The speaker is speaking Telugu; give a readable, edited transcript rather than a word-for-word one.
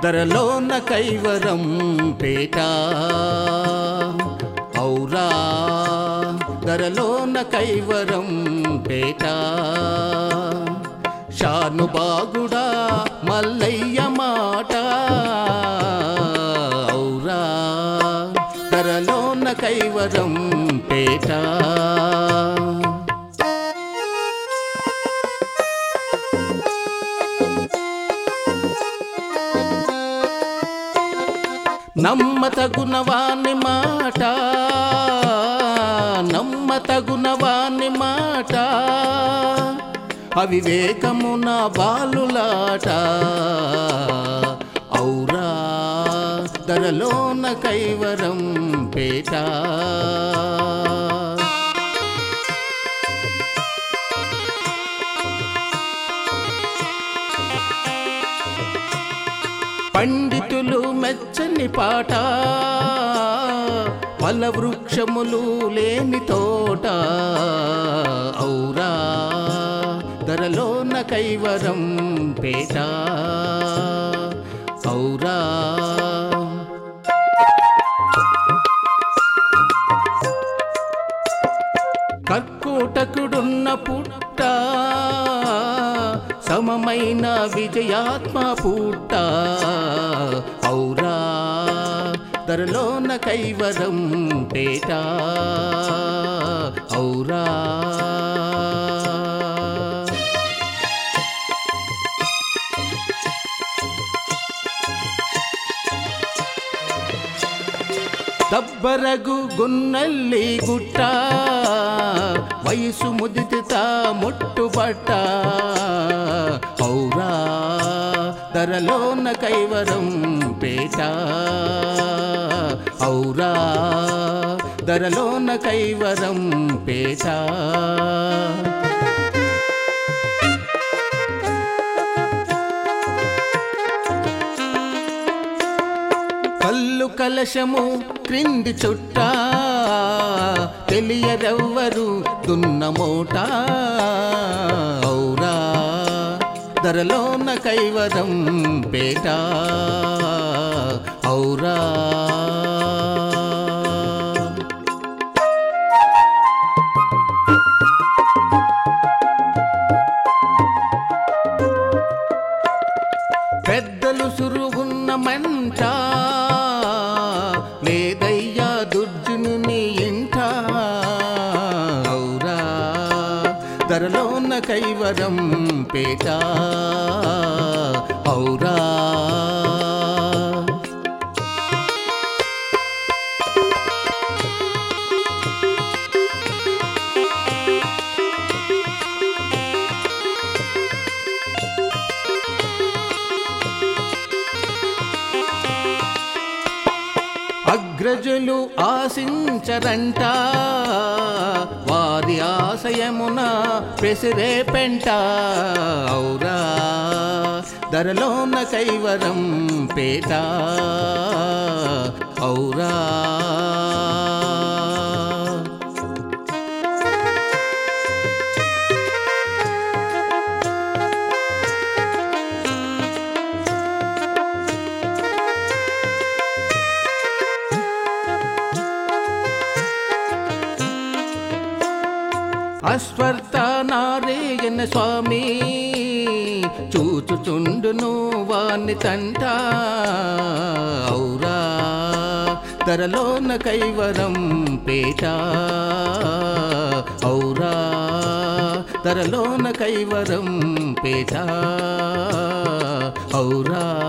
ధరలోన కైవరం పేట ఔరా ధరలోన కైవరం పేట షానుబాగుడా మల్లయ్య మాట ఔరా ధరలోన కైవరం పేట నమ్మతగునవాని మాట నమ్మతగునవాని మాట అవివేకమున బాలులాట ఔరా ధరలోన కైవరం పేట పండితులు మెచ్చని పాట ఫలవృక్షములు లేని తోట ఔరా ధరలోన కైవరం పేట ఔరా కర్కోటకుడున్న పుట్ట సమమైన విజయాత్మ పుట్ట ఔరా ధరలోన కైవరం పేట ఔరా దబ్బరగు గున్నల్లి గుట్ట వయసు ముదిత ముట్టుబట్ట ఔరా ధరలోన కైవరం పేట ఔరా ధరలోన కైవరం పేట కల్లు కలశము క్రింది చుట్ట తెలియరెవ్వరు దున్నమోట ఔరా ధరలోన కైవరం పేట ఔరా పెద్దలు సురుగున్న మంట లేదయ్యా దుర్జునుని ఇంట ఔరా ధరలోన కైవరం పేట ఔరా అగ్రజులు ఆశించరంట వారి ఆశయమున పెసిరే పెంట ఔరా ధరలోన కైవరం పేట ఔరా అశ్వర్థ నారాయణ స్వామి చూచుచుండును వాని తంట ఔరా ధరలోన కైవరం పేట ఔరా ధరలోన కైవరం పేట ఔరా